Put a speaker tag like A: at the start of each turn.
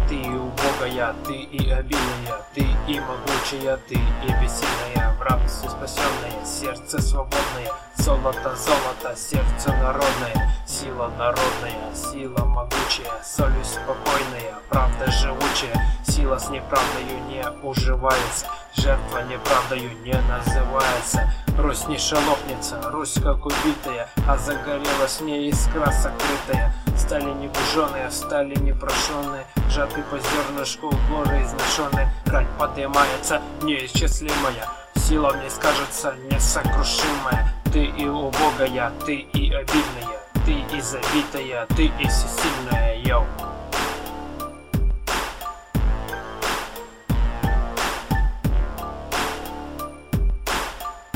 A: Ты и убогая, ты и обильная, ты и могучая, ты и бессильная, в рабстве спасенное, сердце свободное, золото, золото, сердце народное, сила народная, сила могучая, совесть спокойная, правда живучая, сила с неправдою не уживается, жертва неправдою не называется. Русь не шелохнется, Русь как убитая, а загорелась в ней искра сокрытая. Стали небуженые, стали непрошенные, сжаты по зернышку горы изношенные. Рать поднимается неисчислимая, сила в ней скажется несокрушимая. Ты и убогая, ты и обильная, ты и забитая, ты и всесильная, йоу.